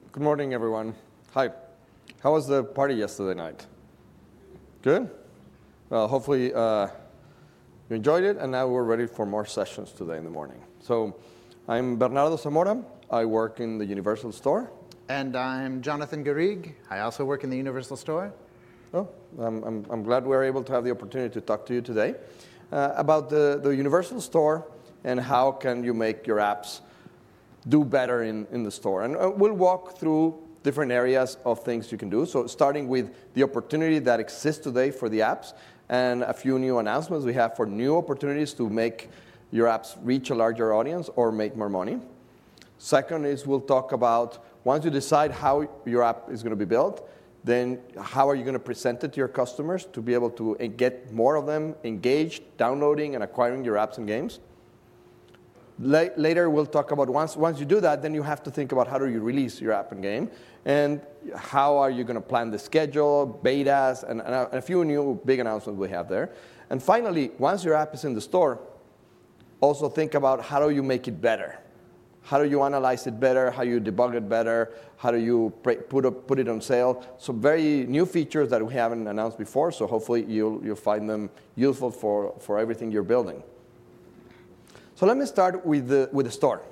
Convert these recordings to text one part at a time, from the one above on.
Good morning, everyone. Hi. How was the party yesterday night? Good? Well, hopefully you enjoyed it, and now we're ready for more sessions today in the morning. So I'm Bernardo Zamora. I work in the Universal Store. And I'm Jonathan Garrig. I also work in the Universal Store. Oh, I'm glad we're able to have the opportunity to talk to you today about the Universal Store and how can you make your apps do better in the store. And we'll walk through different areas of things you can do. So starting with the opportunity that exists today for the apps and a few new announcements we have for new opportunities to make your apps reach a larger audience or make more money. Second is we'll talk about once you decide how your app is going to be built, then how are you going to present it to your customers to be able to get more of them engaged, downloading, and acquiring your apps and games. Later, we'll talk about once you do that, then you have to think about how do you release your app and game, and how are you going to plan the schedule, betas, and a few new big announcements we have there. And finally, once your app is in the store, also think about how do you make it better. How do you analyze it better? How do you debug it better? How do you put it on sale? So very new features that we haven't announced before, so hopefully you'll find them useful for everything you're building. So let me start with the store.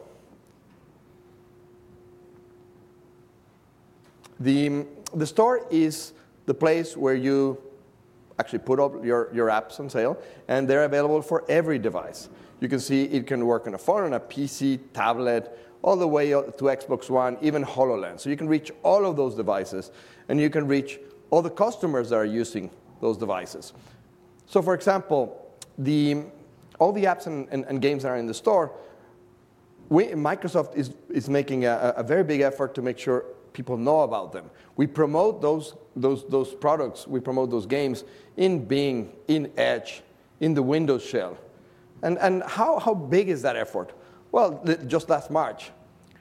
The store is the place where you actually put up your apps on sale, and they're available for every device. You can see it can work on a phone, on a PC, tablet, all the way to Xbox One, even HoloLens. So you can reach all of those devices, and you can reach all the customers that are using those devices. So for example, all the apps and games that are in the store, Microsoft is making a very big effort to make sure people know about them. We promote those products, we promote those games in Bing, in Edge, in the Windows shell. And how big is that effort? Well, just last March,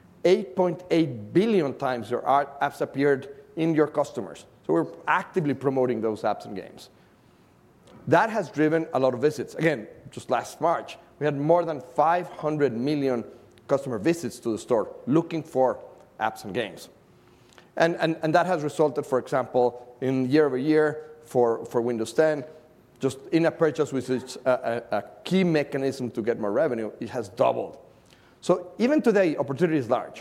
8.8 billion times your apps appeared in your customers. So we're actively promoting those apps and games. That has driven a lot of visits. Again, just last March, we had more than 500 million customer visits to the store looking for apps and games. And that has resulted, for example, in year over year for Windows 10, just in-app purchase, which is a key mechanism to get more revenue, it has doubled. So even today, opportunity is large.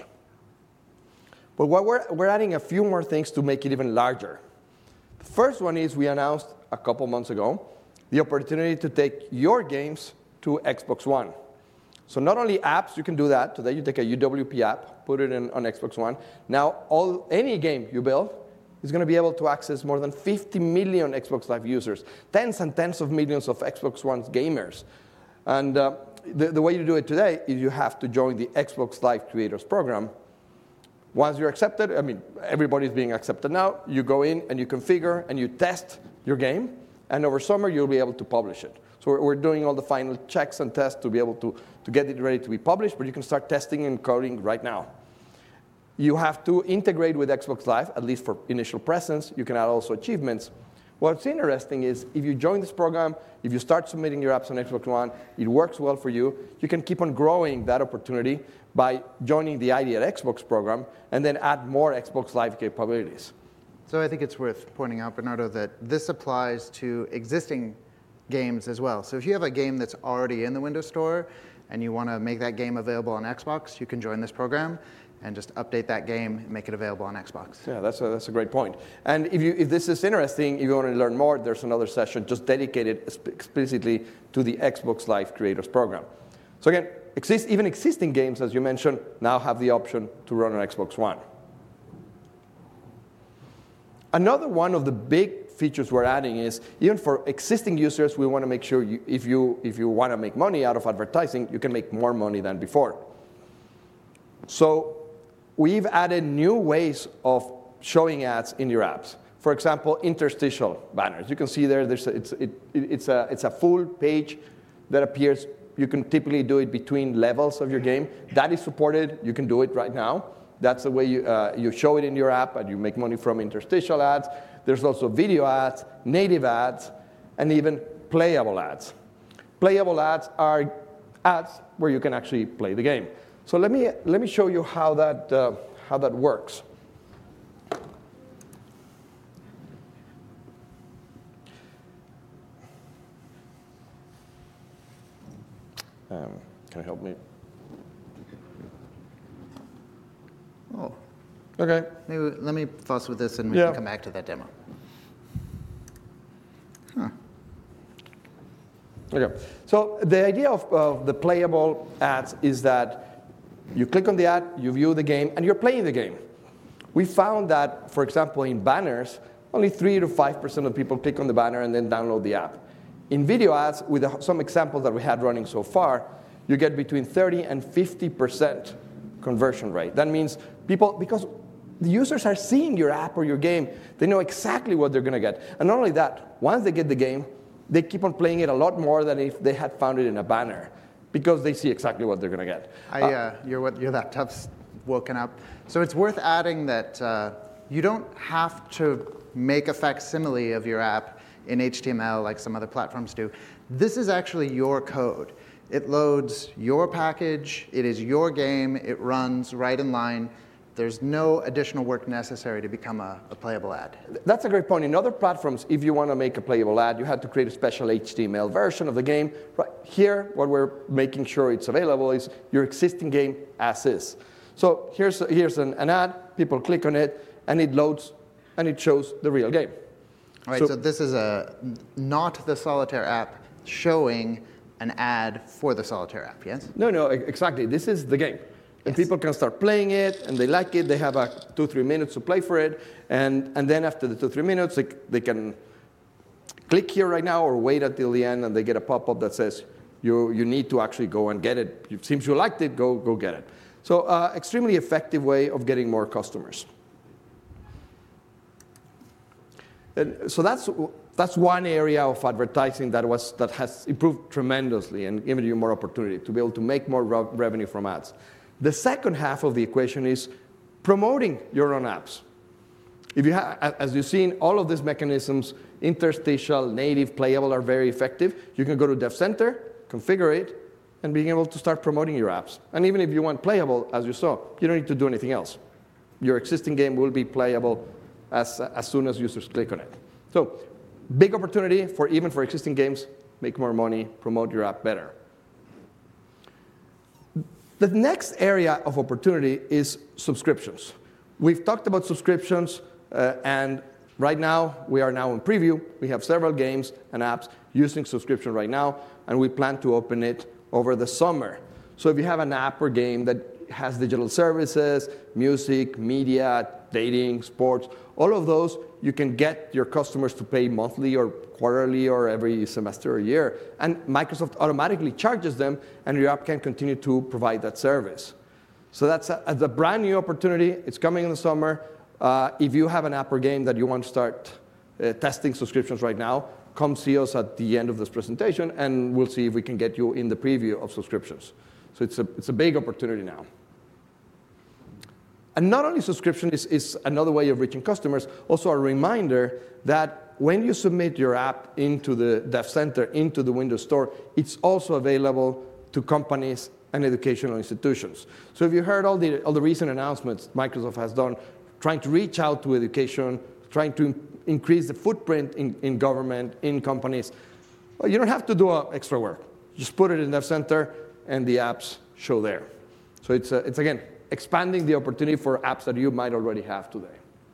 But we're adding a few more things to make it even larger. The first one is we announced a couple months ago the opportunity to take your games to Xbox One. So not only apps, you can do that. Today you take a UWP app, put it on Xbox One. Now any game you build is going to be able to access more than 50 million Xbox Live users, tens and tens of millions of Xbox One gamers. And the way you do it today is you have to join the Xbox Live Creators Program. Once you're accepted, I mean, everybody's being accepted now, you go in and you configure and you test your game, and over summer you'll be able to publish it. So we're doing all the final checks and tests to be able to get it ready to be published, but you can start testing and coding right now. You have to integrate with Xbox Live, at least for initial presence. You can add also achievements. What's interesting is if you join this program, if you start submitting your apps on Xbox One, it works well for you, you can keep on growing that opportunity by joining the ID at Xbox program and then add more Xbox Live capabilities. So I think it's worth pointing out, Bernardo, that this applies to existing games as well. So if you have a game that's already in the Windows Store and you want to make that game available on Xbox, you can join this program and just update that game and make it available on Xbox. Yeah, that's a great point. And if this is interesting, if you want to learn more, there's another session just dedicated explicitly to the Xbox Live Creators Program. So again, even existing games, as you mentioned, now have the option to run on Xbox One. Another one of the big features we're adding is, even for existing users, we want to make sure if you want to make money out of advertising, you can make more money than before. So we've added new ways of showing ads in your apps. For example, interstitial banners. You can see there, it's a full page that appears. You can typically do it between levels of your game. That is supported. You can do it right now. That's the way you show it in your app, and you make money from interstitial ads. There's also video ads, native ads, and even playable ads. Playable ads are ads where you can actually play the game. So let me show you how that works. Can you help me? Oh, Okay. maybe let me fuss with this and we can come back to that demo. Okay. So the idea of the playable ads is that you click on the ad, you view the game, and you're playing the game. We found that, for example, in banners, only 3 to 5% of people click on the banner and then download the app. In video ads, with some examples that we had running so far, you get between 30 and 50% conversion rate. That means people, because the users are seeing your app or your game, they know exactly what they're going to get. And not only that, once they get the game, they keep on playing it a lot more than if they had found it in a banner, because they see exactly what they're going to get. You're that tough woken up. So it's worth adding that you don't have to make a facsimile of your app in HTML like some other platforms do. This is actually your code. It loads your package. It is your game. It runs right in line. There's no additional work necessary to become a playable ad. That's a great point. In other platforms, if you want to make a playable ad, you had to create a special HTML version of the game. Right here, what we're making sure it's available is your existing game as is. So here's an ad. People click on it, and it loads, and it shows the real game. All right, so this is not the Solitaire app showing an ad for the Solitaire app, yes? No, exactly. This is the game. And people can start playing it, and they like it. They have 2-3 minutes to play for it. And then after the 2-3 minutes, they can click here right now or wait until the end, and they get a pop-up that says, you need to actually go and get it. It seems you liked it, go get it. So extremely effective way of getting more customers. And so that's one area of advertising that has improved tremendously and given you more opportunity to be able to make more revenue from ads. The second half of the equation is promoting your own apps. If you as you've seen, all of these mechanisms, interstitial, native, playable, are very effective. You can go to Dev Center, configure it, and being able to start promoting your apps. And even if you want playable, as you saw, you don't need to do anything else. Your existing game will be playable as soon as users click on it. So big opportunity even for existing games, make more money, promote your app better. The next area of opportunity is subscriptions. We've talked about subscriptions, and right now, we are now in preview. We have several games and apps using subscription right now, and we plan to open it over the summer. So if you have an app or game that has digital services, music, media, dating, sports, all of those, you can get your customers to pay monthly or quarterly or every semester or year. And Microsoft automatically charges them, and your app can continue to provide that service. So that's a brand new opportunity. It's coming in the summer. If you have an app or game that you want to start testing subscriptions right now, come see us at the end of this presentation, and we'll see if we can get you in the preview of subscriptions. So it's a big opportunity now. And not only subscription is another way of reaching customers, also a reminder that when you submit your app into the Dev Center, into the Windows Store, it's also available to companies and educational institutions. So if you heard all the recent announcements Microsoft has done, trying to reach out to education, trying to increase the footprint in government, in companies, well, you don't have to do extra work. Just put it in Dev Center, and the apps show there. So it's again, expanding the opportunity for apps that you might already have today.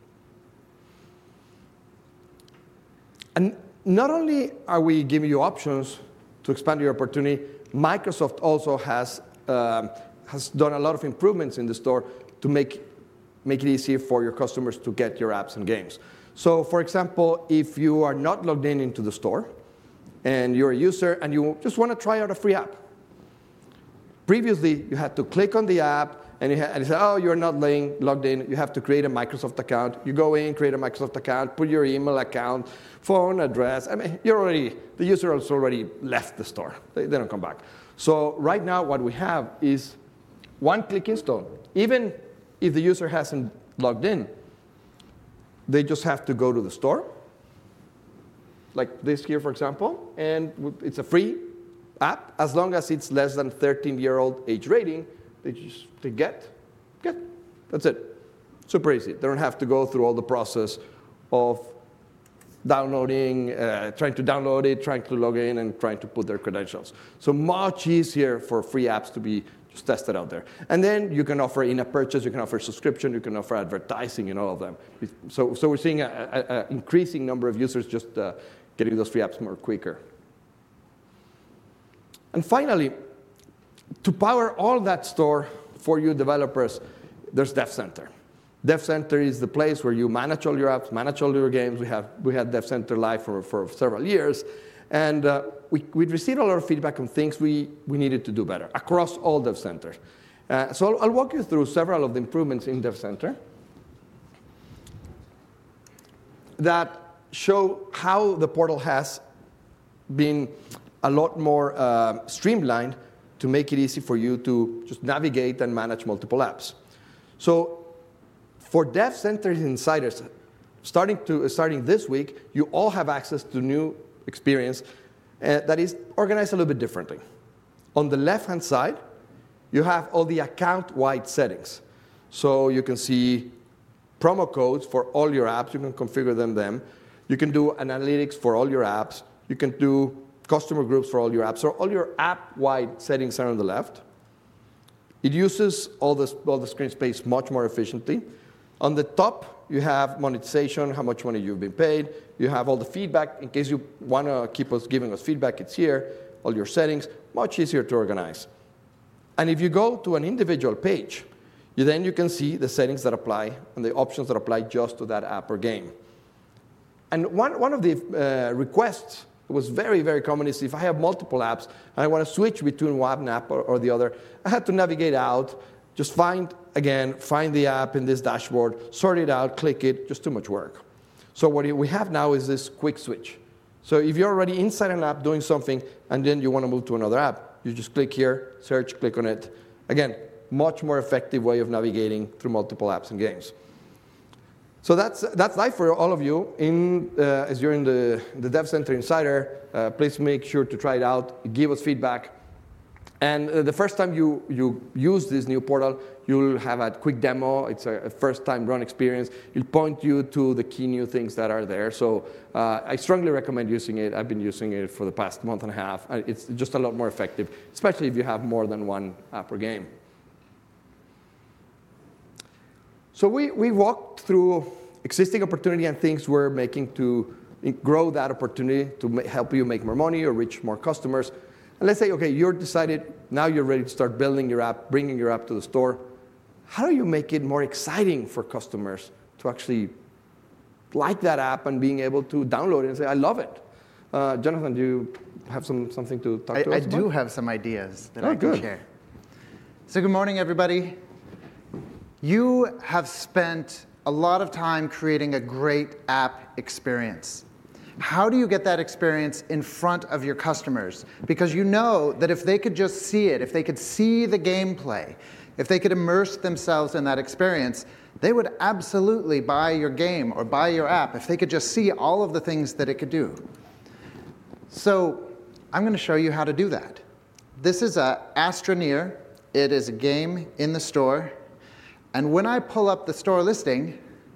And not only are we giving you options to expand your opportunity, Microsoft also has done a lot of improvements in the store to make it easier for your customers to get your apps and games. So for example, if you are not logged into the store, and you're a user, and you just want to try out a free app. Previously, you had to click on the app, and you say, oh, you're not logged in. You have to create a Microsoft account. You go in, create a Microsoft account, put your email account, phone address. I mean, the user has already left the store. They don't come back. So right now, what we have is one-click install. Even if the user hasn't logged in, they just have to go to the store, like this here, for example, and it's a free app. As long as it's less than 13-year-old age rating, they get. That's it. Super easy. They don't have to go through all the process of downloading, trying to download it, trying to log in, and trying to put their credentials. So much easier for free apps to be just tested out there. And then you can offer in-app purchase, you can offer subscription, you can offer advertising in all of them. So we're seeing an increasing number of users just getting those free apps more quicker. And finally, to power all that store for you developers, there's Dev Center. Dev Center is the place where you manage all your apps, manage all your games. We had Dev Center live for several years. And we received a lot of feedback on things we needed to do better across all Dev Centers. So I'll walk you through several of the improvements in Dev Center that show how the portal has been a lot more streamlined to make it easy for you to just navigate and manage multiple apps. So for Dev Center insiders, starting this week, you all have access to new experience that is organized a little bit differently. On the left-hand side, you have all the account-wide settings. So you can see promo codes for all your apps. You can configure them. You can do analytics for all your apps. You can do customer groups for all your apps. So all your app-wide settings are on the left. It uses all the screen space much more efficiently. On the top, you have monetization, how much money you've been paid. You have all the feedback. In case you want to keep giving us feedback, it's here. All your settings, much easier to organize. And if you go to an individual page, you can see the settings that apply and the options that apply just to that app or game. And one of the requests that was very, very common is if I have multiple apps and I want to switch between one app or the other, I had to navigate out, just find the app in this dashboard, sort it out, click it, just too much work. So what we have now is this quick switch. So if you're already inside an app doing something and then you want to move to another app, you just click here, search, click on it. Again, much more effective way of navigating through multiple apps and games. So that's live for all of you. As you're in the Dev Center Insider, please make sure to try it out, give us feedback. And the first time you use this new portal, you'll have a quick demo. It's a first-time run experience. It'll point you to the key new things that are there. So I strongly recommend using it. I've been using it for the past month and a half. It's just a lot more effective, especially if you have more than one app or game. So we walked through existing opportunity and things we're making to grow that opportunity to help you make more money or reach more customers. And let's say, okay, you're decided, now you're ready to start building your app, bringing your app to the store. How do you make it more exciting for customers to actually like that app and being able to download it and say, I love it? Jonathan, do you have something to talk to us about? I do have some ideas that I can share. So good morning, everybody. You have spent a lot of time creating a great app experience. How do you get that experience in front of your customers? Because you know that if they could just see it, if they could see the gameplay, if they could immerse themselves in that experience, they would absolutely buy your game or buy your app if they could just see all of the things that it could do. So I'm going to show you how to do that. This is Astroneer. It is a game in the store. And when I pull up the store listing,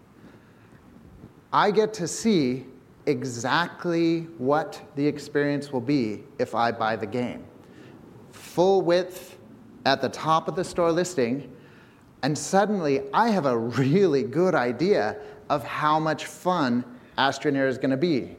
I get to see exactly what the experience will be if I buy the game. Full width at the top of the store listing, and suddenly I have a really good idea of how much fun Astroneer is going to be.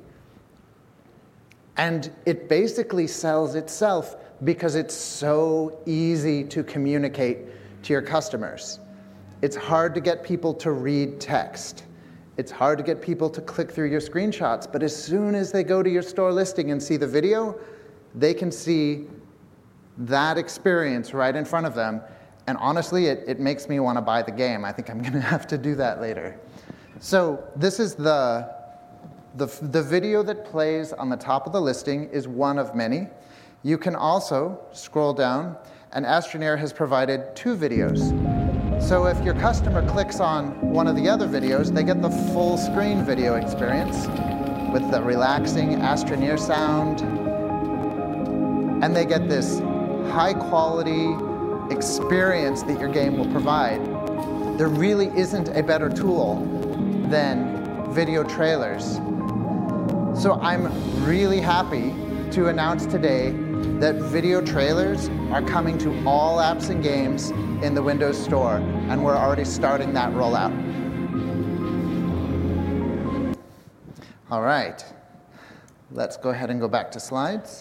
And it basically sells itself because it's so easy to communicate to your customers. It's hard to get people to read text. It's hard to get people to click through your screenshots, but as soon as they go to your store listing and see the video, they can see that experience right in front of them. And honestly, it makes me want to buy the game. I think I'm going to have to do that later. So this is the video that plays on the top of the listing is one of many. You can also scroll down, and Astroneer has provided 2 videos. So if your customer clicks on one of the other videos, they get the full screen video experience with the relaxing Astroneer sound. And they get this high quality experience that your game will provide. There really isn't a better tool than video trailers. So I'm really happy to announce today that video trailers are coming to all apps and games in the Windows Store, and we're already starting that rollout. All right, let's go ahead and go back to slides.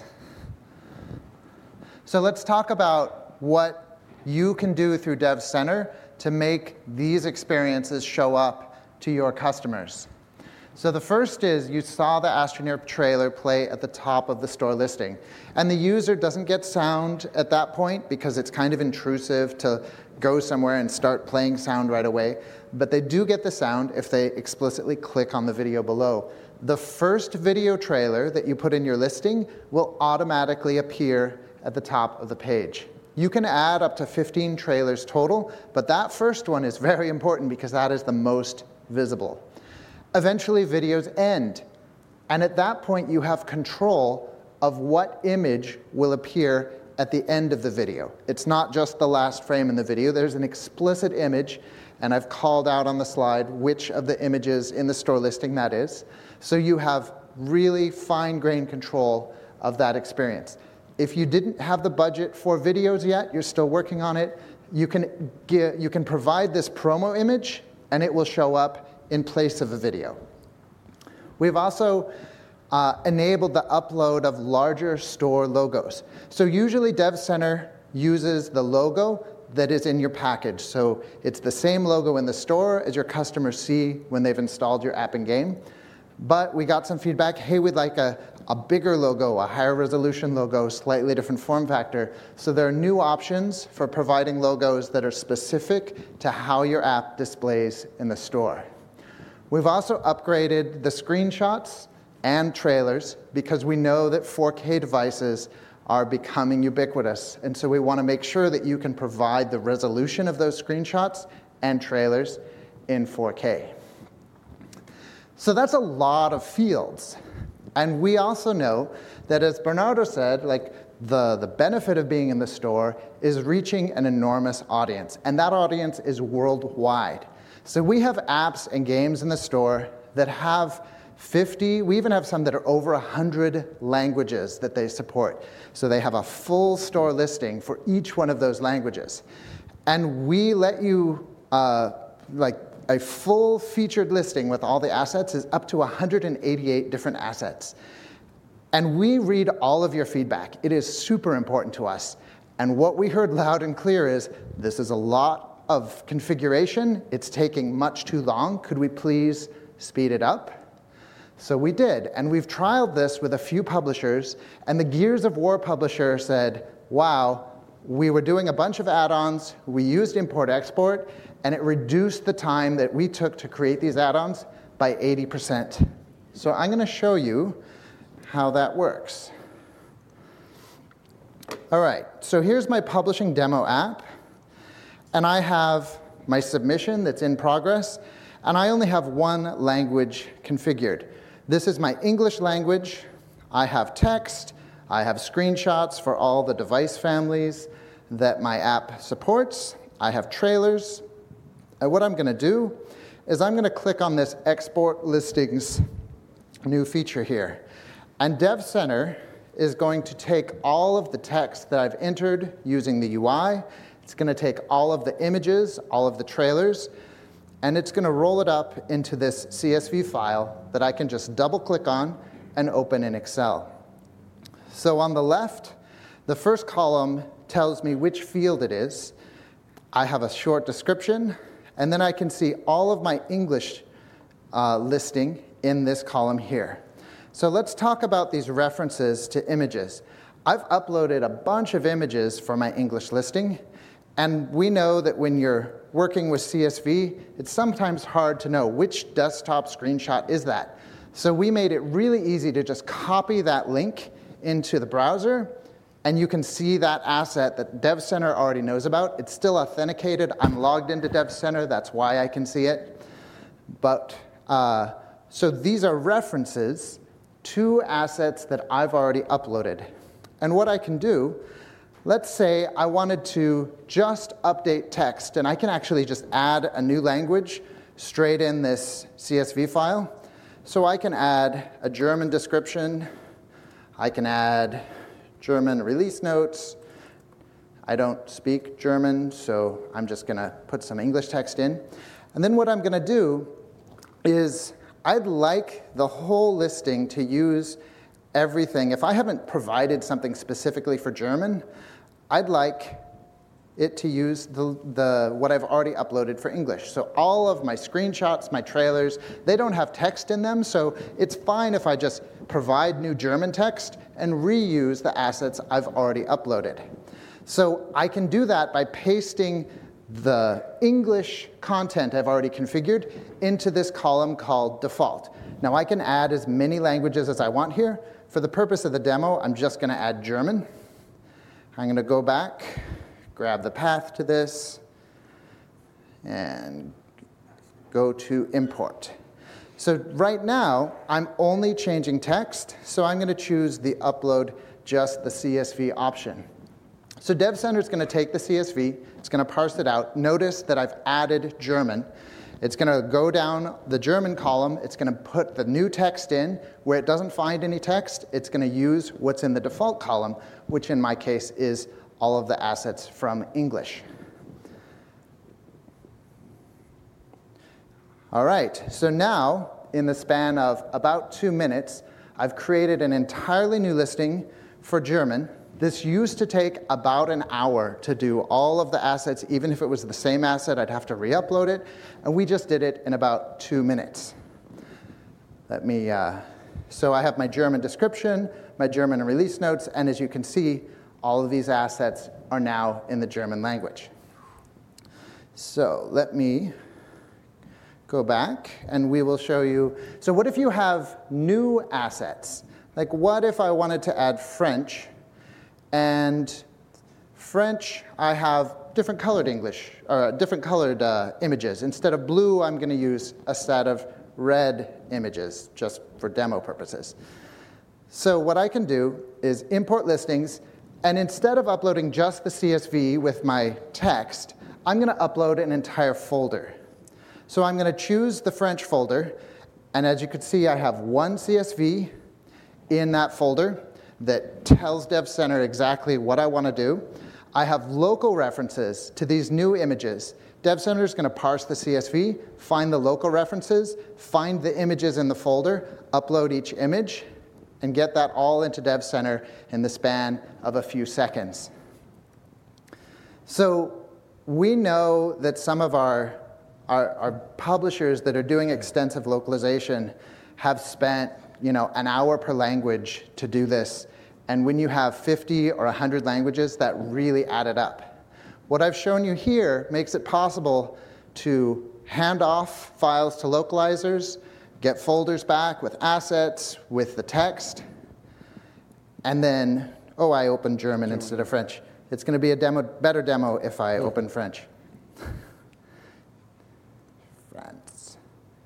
So let's talk about what you can do through Dev Center to make these experiences show up to your customers. So the first is you saw the Astroneer trailer play at the top of the store listing. And the user doesn't get sound at that point because it's kind of intrusive to go somewhere and start playing sound right away. But they do get the sound if they explicitly click on the video below. The first video trailer that you put in your listing will automatically appear at the top of the page. You can add up to 15 trailers total, but that first one is very important because that is the most visible. Eventually, videos end. And at that point, you have control of what image will appear at the end of the video. It's not just the last frame in the video. There's an explicit image, and I've called out on the slide which of the images in the store listing that is. So you have really fine-grained control of that experience. If you didn't have the budget for videos yet, you're still working on it, you can provide this promo image, and it will show up in place of a video. We've also enabled the upload of larger store logos. So usually Dev Center uses the logo that is in your package. So it's the same logo in the store as your customers see when they've installed your app and game. But we got some feedback, hey, we'd like a bigger logo, a higher resolution logo, slightly different form factor. So there are new options for providing logos that are specific to how your app displays in the store. We've also upgraded the screenshots and trailers because we know that 4K devices are becoming ubiquitous. And so we want to make sure that you can provide the resolution of those screenshots and trailers in 4K. So that's a lot of fields. And we also know that, as Bernardo said, like the benefit of being in the store is reaching an enormous audience. And that audience is worldwide. So we have apps and games in the store that have 50, we even have some that are over 100 languages that they support. So they have a full store listing for each one of those languages. And we let you, like a full featured listing with all the assets is up to 188 different assets. And we read all of your feedback. It is super important to us. And what we heard loud and clear is, this is a lot of configuration. It's taking much too long. Could we please speed it up? So we did. And we've trialed this with a few publishers. And the Gears of War publisher said, wow, we were doing a bunch of add-ons. We used import-export. And it reduced the time that we took to create these add-ons by 80%. So I'm going to show you how that works. All right, so here's my publishing demo app. And I have my submission that's in progress. And I only have one language configured. This is my English language. I have text. I have screenshots for all the device families that my app supports. I have trailers. And what I'm going to do is I'm going to click on this Export Listings new feature here. And Dev Center is going to take all of the text that I've entered using the UI. It's going to take all of the images, all of the trailers, and it's going to roll it up into this CSV file that I can just double-click on and open in Excel. So on the left, the first column tells me which field it is. I have a short description, and then I can see all of my English listing in this column here. So let's talk about these references to images. I've uploaded a bunch of images for my English listing, and we know that when you're working with CSV, it's sometimes hard to know which desktop screenshot is that. So we made it really easy to just copy that link into the browser, and you can see that asset that Dev Center already knows about. It's still authenticated. I'm logged into Dev Center. That's why I can see it. But so these are references to assets that I've already uploaded. And what I can do, let's say I wanted to just update text, and I can actually just add a new language straight in this CSV file. So I can add a German description. I can add German release notes. I don't speak German, so I'm just going to put some English text in. And then what I'm going to do is I'd like the whole listing to use everything. If I haven't provided something specifically for German, I'd like it to use what I've already uploaded for English. So all of my screenshots, my trailers, they don't have text in them, so it's fine if I just provide new German text and reuse the assets I've already uploaded. So I can do that by pasting the English content I've already configured into this column called default. Now I can add as many languages as I want here. For the purpose of the demo, I'm just going to add German. I'm going to go back, grab the path to this, and go to import. So right now, I'm only changing text, so I'm going to choose the upload just the CSV option. So Dev Center is going to take the CSV, it's going to parse it out. Notice that I've added German. It's going to go down the German column, it's going to put the new text in. Where it doesn't find any text, it's going to use what's in the default column, which in my case is all of the assets from English. All right, so now, in the span of about 2 minutes, I've created an entirely new listing for German. This used to take about an hour to do all of the assets. Even if it was the same asset, I'd have to re-upload it. And we just did it in about 2 minutes. So I have my German description, my German release notes, and as you can see, all of these assets are now in the German language. So let me go back, and we will show you. So what if you have new assets? Like what if I wanted to add French? And French, I have different colored images. Instead of blue, I'm going to use a set of red images, just for demo purposes. So what I can do is import listings, and instead of uploading just the CSV with my text, I'm going to upload an entire folder. So I'm going to choose the French folder, and as you can see, I have one CSV in that folder that tells Dev Center exactly what I want to do. I have local references to these new images. Dev Center is going to parse the CSV, find the local references, find the images in the folder, upload each image, and get that all into Dev Center in the span of a few seconds. So we know that some of our publishers that are doing extensive localization have spent an hour per language to do this. And when you have 50 or 100 languages, that really added up. What I've shown you here makes it possible to hand off files to localizers, get folders back with assets, with the text, and then, I opened German instead of French. It's going to be a better demo if I open French. France.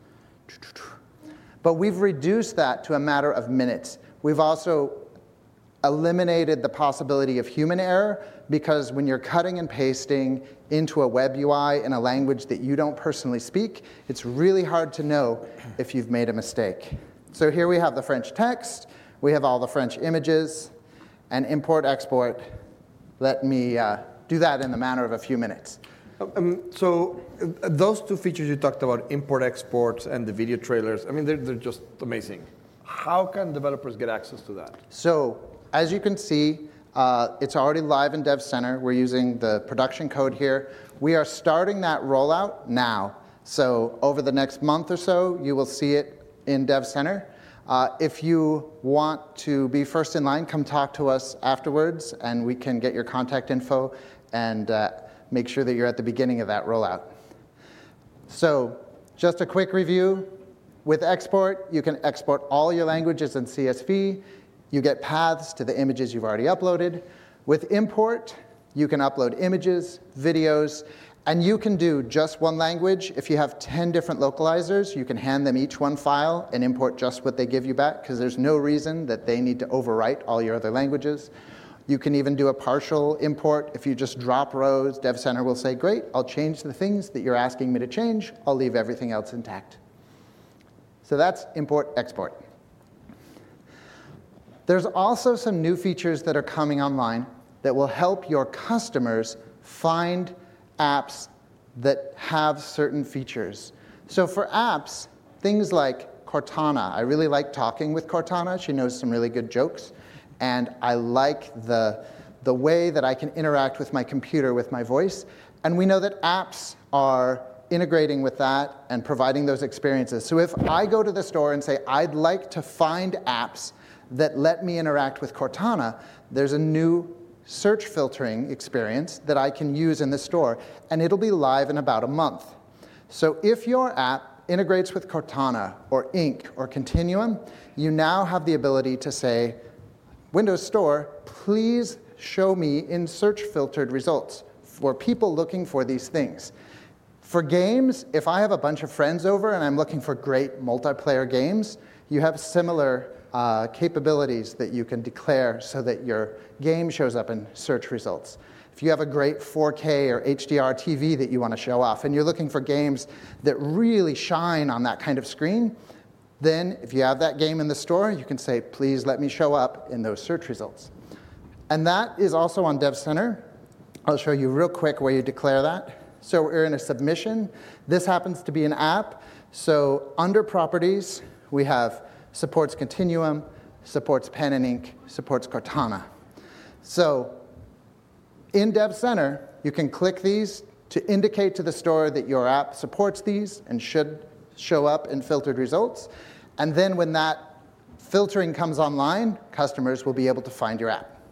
But we've reduced that to a matter of minutes. We've also eliminated the possibility of human error, because when you're cutting and pasting into a web UI in a language that you don't personally speak, it's really hard to know if you've made a mistake. So here we have the French text, we have all the French images, and import, export. Let me do that in the matter of a few minutes. So those two features you talked about, import, exports, and the video trailers, they're just amazing. How can developers get access to that? So as you can see, it's already live in Dev Center. We're using the production code here. We are starting that rollout now. So over the next month or so, you will see it in Dev Center. If you want to be first in line, come talk to us afterwards, and we can get your contact info and make sure that you're at the beginning of that rollout. So just a quick review. With export, you can export all your languages in CSV. You get paths to the images you've already uploaded. With import, you can upload images, videos, and you can do just one language. If you have 10 different localizers, you can hand them each one file and import just what they give you back, because there's no reason that they need to overwrite all your other languages. You can even do a partial import. If you just drop rows, Dev Center will say, great, I'll change the things that you're asking me to change. I'll leave everything else intact. So that's import, export. There's also some new features that are coming online that will help your customers find apps that have certain features. So for apps, things like Cortana. I really like talking with Cortana. She knows some really good jokes. And I like the way that I can interact with my computer with my voice. And we know that apps are integrating with that and providing those experiences. So if I go to the store and say, I'd like to find apps that let me interact with Cortana, there's a new search filtering experience that I can use in the store, and it'll be live in about a month. So if your app integrates with Cortana or Ink or Continuum, you now have the ability to say, Windows Store, please show me in search filtered results for people looking for these things. For games, if I have a bunch of friends over and I'm looking for great multiplayer games, you have similar capabilities that you can declare so that your game shows up in search results. If you have a great 4K or HDR TV that you want to show off and you're looking for games that really shine on that kind of screen, then if you have that game in the store, you can say, please let me show up in those search results. And that is also on Dev Center. I'll show you real quick where you declare that. So we're in a submission. This happens to be an app. So under properties, we have supports Continuum, supports Pen and Ink, supports Cortana. So in Dev Center, you can click these to indicate to the store that your app supports these and should show up in filtered results. And then when that filtering comes online, customers will be able to find your app.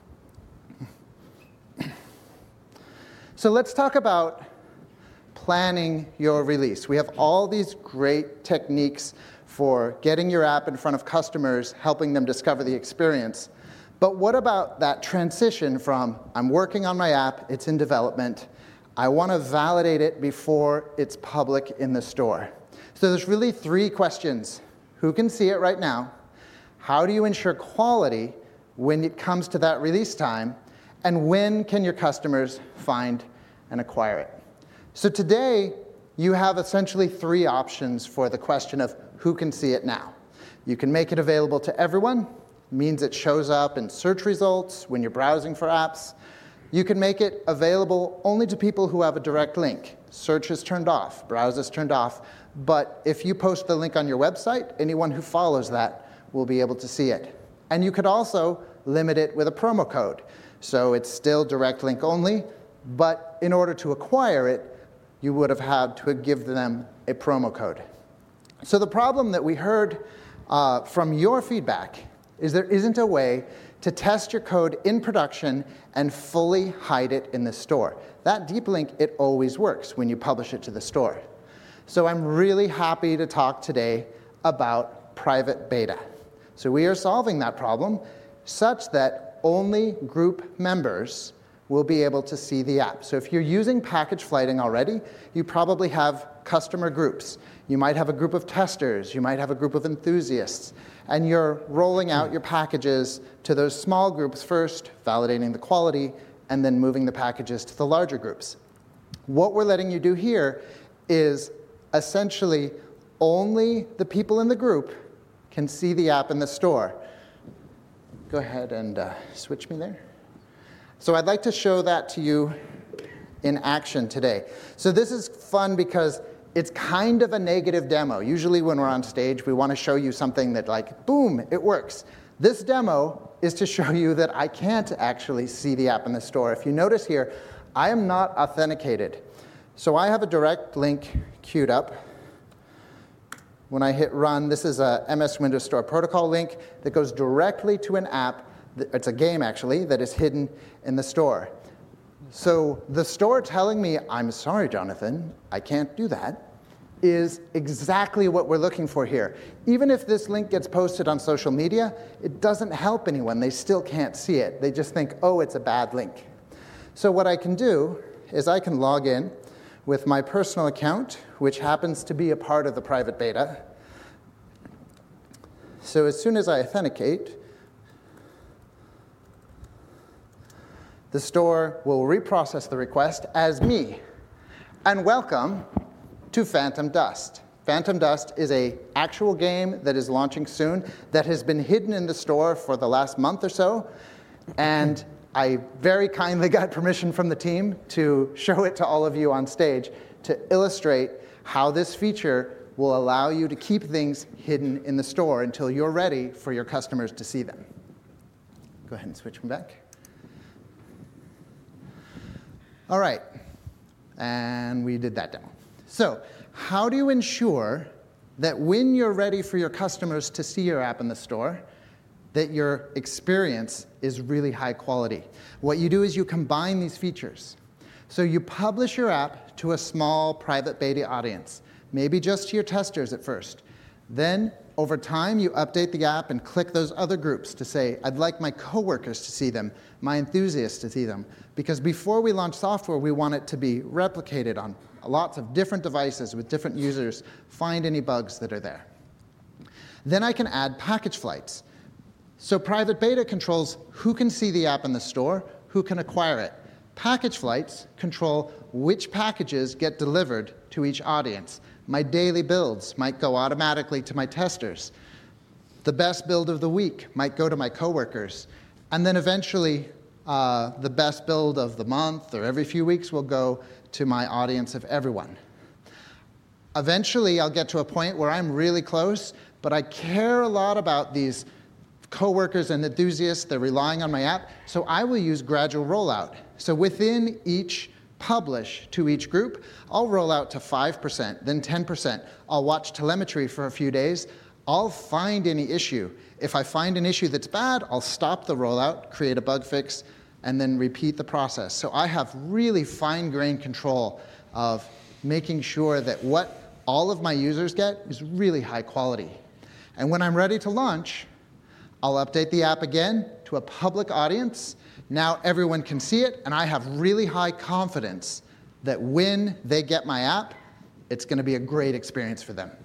So let's talk about planning your release. We have all these great techniques for getting your app in front of customers, helping them discover the experience. But what about that transition from, I'm working on my app, it's in development, I want to validate it before it's public in the store? So there's really three questions. Who can see it right now? How do you ensure quality when it comes to that release time? And when can your customers find and acquire it? So today, you have essentially three options for the question of who can see it now. You can make it available to everyone. Means it shows up in search results when you're browsing for apps. You can make it available only to people who have a direct link. Search is turned off, browse is turned off. But if you post the link on your website, anyone who follows that will be able to see it. And you could also limit it with a promo code. So it's still direct link only, but in order to acquire it, you would have had to give them a promo code. So the problem that we heard from your feedback is there isn't a way to test your code in production and fully hide it in the store. That deep link, it always works when you publish it to the store. So I'm really happy to talk today about private beta. So we are solving that problem such that only group members will be able to see the app. So if you're using package flighting already, you probably have customer groups. You might have a group of testers. You might have a group of enthusiasts. And you're rolling out your packages to those small groups first, validating the quality, and then moving the packages to the larger groups. What we're letting you do here is essentially only the people in the group can see the app in the store. Go ahead and switch me there. So I'd like to show that to you in action today. So this is fun because it's kind of a negative demo. Usually when we're on stage, we want to show you something that like, boom, it works. This demo is to show you that I can't actually see the app in the store. If you notice here, I am not authenticated. So I have a direct link queued up. When I hit run, this is a MS Windows Store protocol link that goes directly to an app. It's a game, actually, that is hidden in the store. So the store telling me, I'm sorry, Jonathan, I can't do that, is exactly what we're looking for here. Even if this link gets posted on social media, it doesn't help anyone. They still can't see it. They just think, oh, it's a bad link. So what I can do is I can log in with my personal account, which happens to be a part of the private beta. So as soon as I authenticate, the store will reprocess the request as me. And welcome to Phantom Dust. Phantom Dust is an actual game that is launching soon that has been hidden in the store for the last month or so. And I very kindly got permission from the team to show it to all of you on stage to illustrate how this feature will allow you to keep things hidden in the store until you're ready for your customers to see them. Go ahead and switch them back. All right, and we did that demo. So how do you ensure that when you're ready for your customers to see your app in the store, that your experience is really high quality? What you do is you combine these features. So you publish your app to a small private beta audience, maybe just to your testers at first. Then, over time, you update the app and click those other groups to say, I'd like my coworkers to see them, my enthusiasts to see them. Because before we launch software, we want it to be replicated on lots of different devices with different users, find any bugs that are there. Then I can add package flights. So private beta controls who can see the app in the store, who can acquire it. Package flights control which packages get delivered to each audience. My daily builds might go automatically to my testers. The best build of the week might go to my coworkers. And then eventually, the best build of the month or every few weeks will go to my audience of everyone. Eventually, I'll get to a point where I'm really close, but I care a lot about these coworkers and enthusiasts. They're relying on my app, so I will use gradual rollout. So within each publish to each group, I'll roll out to 5%, then 10%. I'll watch telemetry for a few days. I'll find any issue. If I find an issue that's bad, I'll stop the rollout, create a bug fix, and then repeat the process. So I have really fine-grained control of making sure that what all of my users get is really high quality. And when I'm ready to launch, I'll update the app again to a public audience. Now everyone can see it, and I have really high confidence that when they get my app, it's going to be a great experience for them.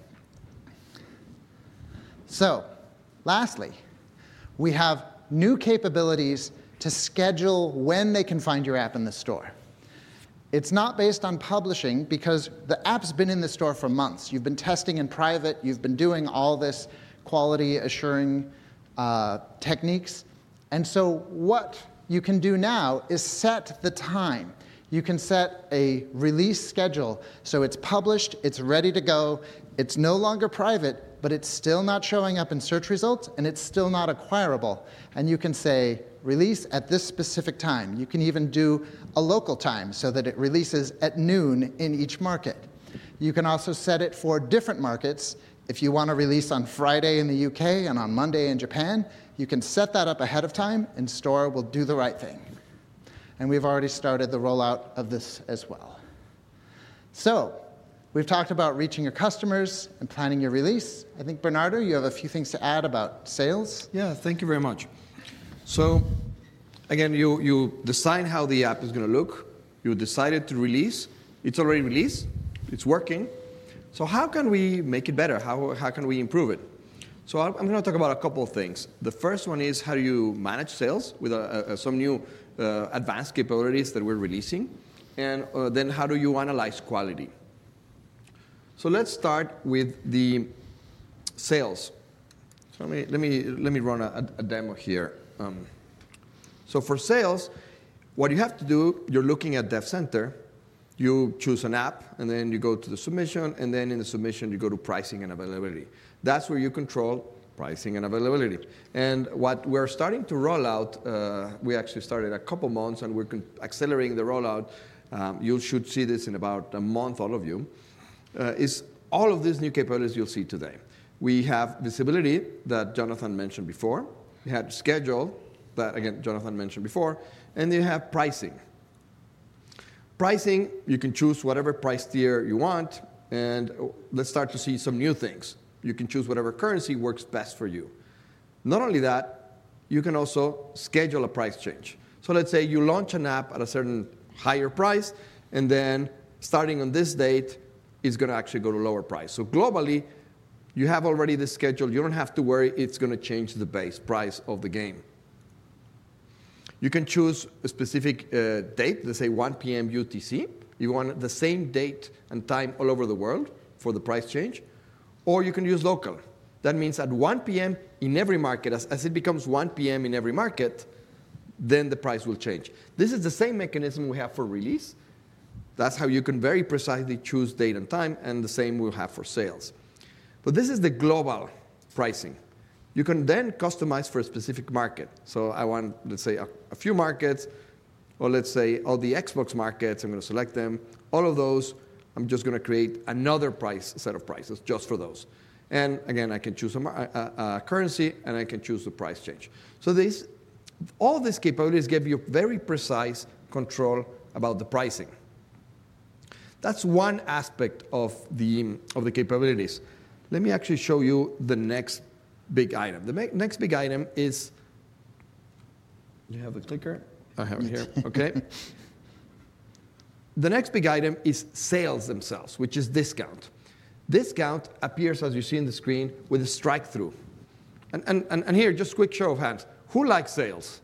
So, lastly, we have new capabilities to schedule when they can find your app in the store. It's not based on publishing because the app's been in the store for months. You've been testing in private. You've been doing all this quality assuring techniques. And so what you can do now is set the time. You can set a release schedule. So it's published, it's ready to go, it's no longer private, but it's still not showing up in search results, and it's still not acquirable. And you can say, release at this specific time. You can even do a local time so that it releases at noon in each market. You can also set it for different markets. If you want to release on Friday in the UK and on Monday in Japan, you can set that up ahead of time, and Store will do the right thing. And we've already started the rollout of this as well. So we've talked about reaching your customers and planning your release. I think, Bernardo, you have a few things to add about sales. Yeah, thank you very much. So again, you decide how the app is going to look. You decided to release. It's already released. It's working. So how can we make it better? How can we improve it? So I'm going to talk about a couple of things. The first one is how do you manage sales with some new advanced capabilities that we're releasing. And then how do you analyze quality? So let's start with the sales. So let me run a demo here. So for sales, what you have to do, you're looking at Dev Center. You choose an app, and then you go to the submission, and then in the submission, you go to pricing and availability. That's where you control pricing and availability. And what we're starting to roll out, we actually started a couple months, and we're accelerating the rollout. You should see this in about a month, all of you, is all of these new capabilities you'll see today. We have visibility that Jonathan mentioned before. We had schedule that, again, Jonathan mentioned before. And then you have pricing. Pricing, you can choose whatever price tier you want, and let's start to see some new things. You can choose whatever currency works best for you. Not only that, you can also schedule a price change. So let's say you launch an app at a certain higher price, and then starting on this date, it's going to actually go to lower price. So globally, you have already this schedule. You don't have to worry it's going to change the base price of the game. You can choose a specific date, let's say 1 p.m. UTC. You want the same date and time all over the world for the price change. Or you can use local. That means at 1 p.m. in every market, as it becomes 1 p.m. in every market, then the price will change. This is the same mechanism we have for release. That's how you can very precisely choose date and time, and the same we'll have for sales. But this is the global pricing. You can then customize for a specific market. So I want, let's say, a few markets, or let's say all the Xbox markets, I'm going to select them. All of those, I'm just going to create another set of prices just for those. And again, I can choose a currency, and I can choose the price change. So all these capabilities give you very precise control about the pricing. That's one aspect of the capabilities. Let me actually show you the next big item. The next big item is, you have the clicker? I have it here, okay. The next big item is sales themselves, which is discount. Discount appears, as you see in the screen, with a strike-through. And here, just quick show of hands. Who likes sales?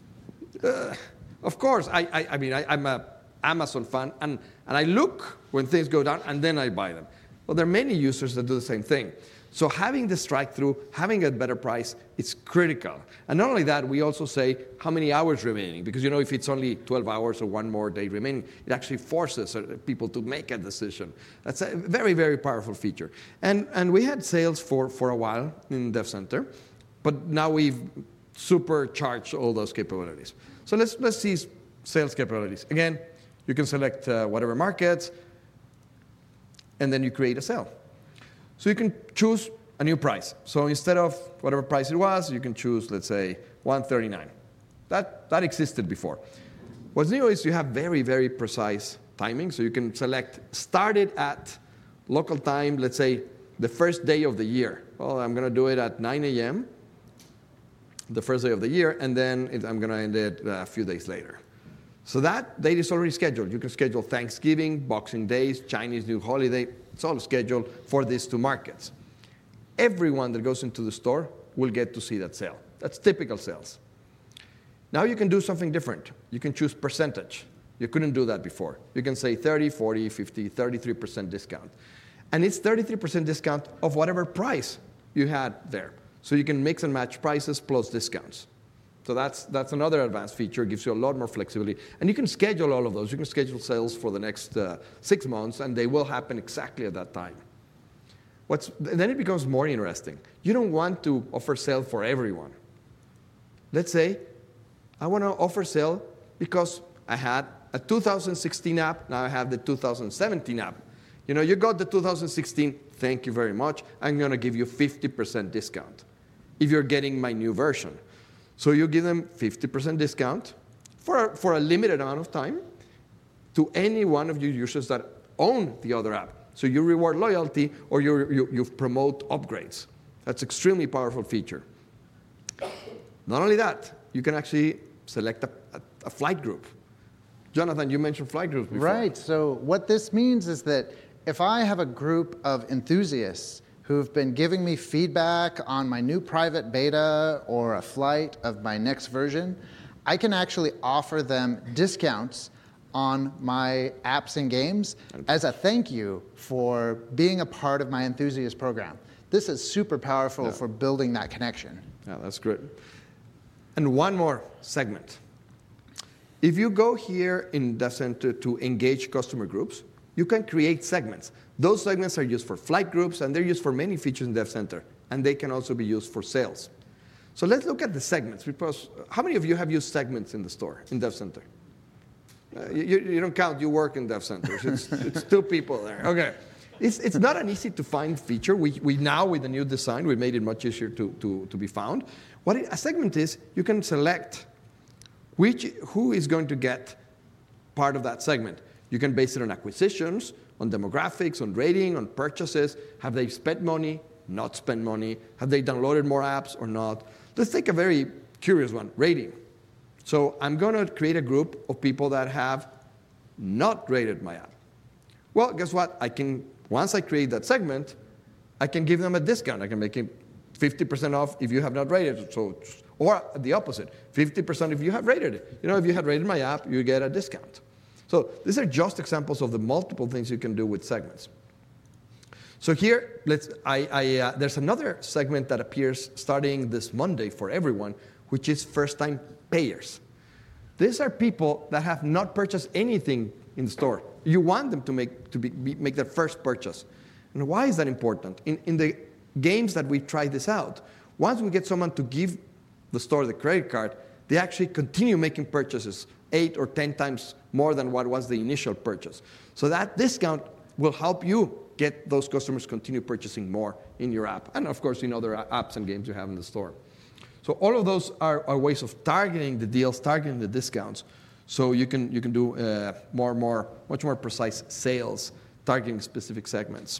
Of course, I'm an Amazon fan, and I look when things go down, and then I buy them. Well, there are many users that do the same thing. So having the strike-through, having a better price, it's critical. And not only that, we also say how many hours remaining. Because, if it's only 12 hours or one more day remaining, it actually forces people to make a decision. That's a very, very powerful feature. And we had sales for a while in Dev Center, but now we've supercharged all those capabilities. So let's see sales capabilities. Again, you can select whatever markets, and then you create a sale. So you can choose a new price. So instead of whatever price it was, you can choose, let's say, $139. That existed before. What's new is you have very, very precise timing. So you can select started at local time, let's say, the first day of the year. Well, I'm going to do it at 9 a.m., the first day of the year, and then I'm going to end it a few days later. So that date is already scheduled. You can schedule Thanksgiving, Boxing Days, Chinese New Holiday. It's all scheduled for these two markets. Everyone that goes into the store will get to see that sale. That's typical sales. Now you can do something different. You can choose percentage. You couldn't do that before. You can say 30, 40, 50, 33% discount. And it's 33% discount of whatever price you had there. So you can mix and match prices plus discounts. So that's another advanced feature. It gives you a lot more flexibility. And you can schedule all of those. You can schedule sales for the next 6 months, and they will happen exactly at that time. Then it becomes more interesting. You don't want to offer sale for everyone. Let's say I want to offer sale because I had a 2016 app. Now I have the 2017 app. You got the 2016. Thank you very much. I'm going to give you 50% discount if you're getting my new version. So you give them 50% discount for a limited amount of time to any one of your users that own the other app. So you reward loyalty or you promote upgrades. That's an extremely powerful feature. Not only that, you can actually select a flight group. Jonathan, you mentioned flight groups before. Right. So what this means is that if I have a group of enthusiasts who've been giving me feedback on my new private beta or a flight of my next version, I can actually offer them discounts on my apps and games as a thank you for being a part of my enthusiast program. This is super powerful for building that connection. Yeah, that's great. And one more segment. If you go here in Dev Center to engage customer groups, you can create segments. Those segments are used for flight groups, and they're used for many features in Dev Center, and they can also be used for sales. So let's look at the segments. Because how many of you have used segments in the store, in Dev Center? You don't count, you work in Dev Center. It's 2 people there. Okay. It's not an easy to find feature. We now, with the new design, we made it much easier to be found. What a segment is, you can select who is going to get part of that segment. You can base it on acquisitions, on demographics, on rating, on purchases. Have they spent money, not spent money? Have they downloaded more apps or not? Let's take a very curious one, rating. So I'm going to create a group of people that have not rated my app. Well, guess what? Once I create that segment, I can give them a discount. I can make it 50% off if you have not rated it. Or the opposite, 50% if you have rated it. If you had rated my app, you get a discount. So these are just examples of the multiple things you can do with segments. So here, there's another segment that appears starting this Monday for everyone, which is first-time payers. These are people that have not purchased anything in the store. You want them to make their first purchase. And why is that important? In the games that we try this out, once we get someone to give the store the credit card, they actually continue making purchases 8 or 10 times more than what was the initial purchase. So that discount will help you get those customers continue purchasing more in your app, and of course in other apps and games you have in the store. So all of those are ways of targeting the deals, targeting the discounts, so you can do much more precise sales, targeting specific segments.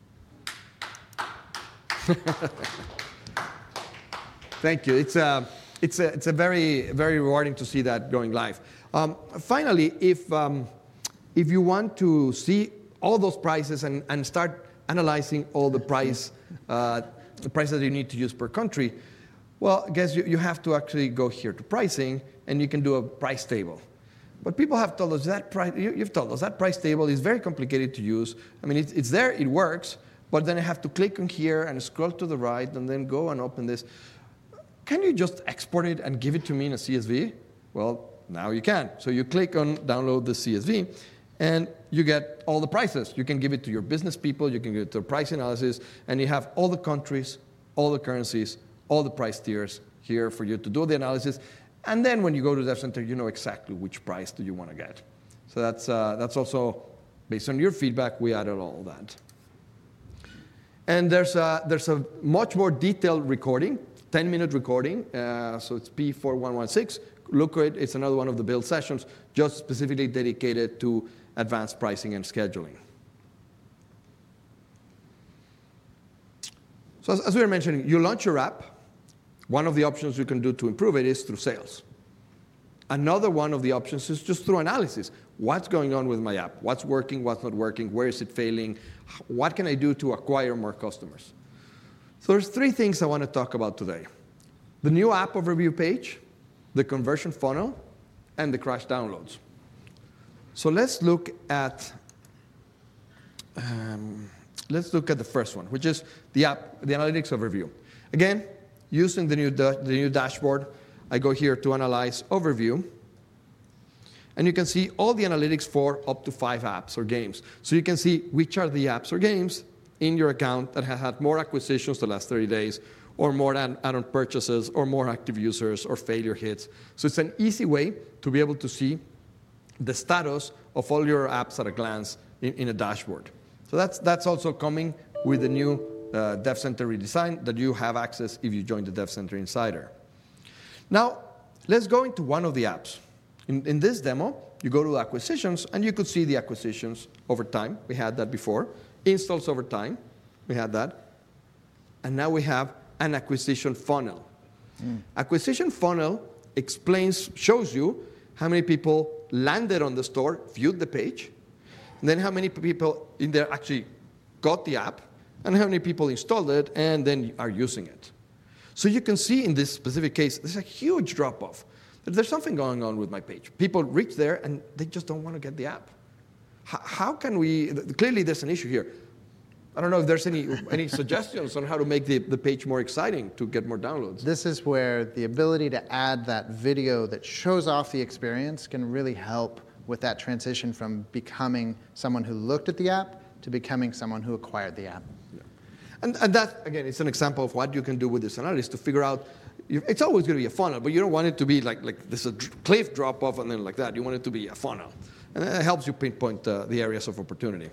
Thank you. It's a very, very rewarding to see that going live. Finally, if you want to see all those prices and start analyzing all the prices that you need to use per country, well, I guess you have to actually go here to pricing, and you can do a price table. But people have told us you've told us that price table is very complicated to use. I mean, it's there, it works, but then I have to click on here and scroll to the right and then go and open this. Can you just export it and give it to me in a CSV? Well, now you can. So you click on download the CSV, and you get all the prices. You can give it to your business people, you can give it to price analysis, and you have all the countries, all the currencies, all the price tiers here for you to do the analysis. And then when you go to Dev Center, you know exactly which price do you want to get. So that's also, based on your feedback, we added all that. And there's a much more detailed recording, 10-minute recording. So it's P4116. Look at it. It's another one of the build sessions, just specifically dedicated to advanced pricing and scheduling. So as we were mentioning, you launch your app. One of the options you can do to improve it is through sales. Another one of the options is just through analysis. What's going on with my app? What's working? What's not working? Where is it failing? What can I do to acquire more customers? So there's 3 things I want to talk about today. The new app overview page, the conversion funnel, and the crash downloads. So let's look at the first one, which is the app, the analytics overview. Again, using the new dashboard, I go here to Analyze Overview, and you can see all the analytics for up to 5 apps or games. So you can see which are the apps or games in your account that have had more acquisitions the last 30 days, or more add-on purchases, or more active users, or failure hits. So it's an easy way to be able to see the status of all your apps at a glance in a dashboard. So that's also coming with the new Dev Center redesign that you have access if you join the Dev Center Insider. Now, let's go into one of the apps. In this demo, you go to acquisitions, and you could see the acquisitions over time. We had that before. Installs over time. We had that. And now we have an acquisition funnel. Acquisition funnel shows you how many people landed on the store, viewed the page, and then how many people in there actually got the app, and how many people installed it and then are using it. So you can see in this specific case, there's a huge drop-off. There's something going on with my page. People reach there, and they just don't want to get the app. How can we, clearly there's an issue here. I don't know if there's any suggestions on how to make the page more exciting to get more downloads. This is where the ability to add that video that shows off the experience can really help with that transition from becoming someone who looked at the app to becoming someone who acquired the app. Yeah. And that, again, it's an example of what you can do with this analysis to figure out. It's always going to be a funnel, but you don't want it to be like this cliff drop-off and then like that. You want it to be a funnel. And that helps you pinpoint the areas of opportunity.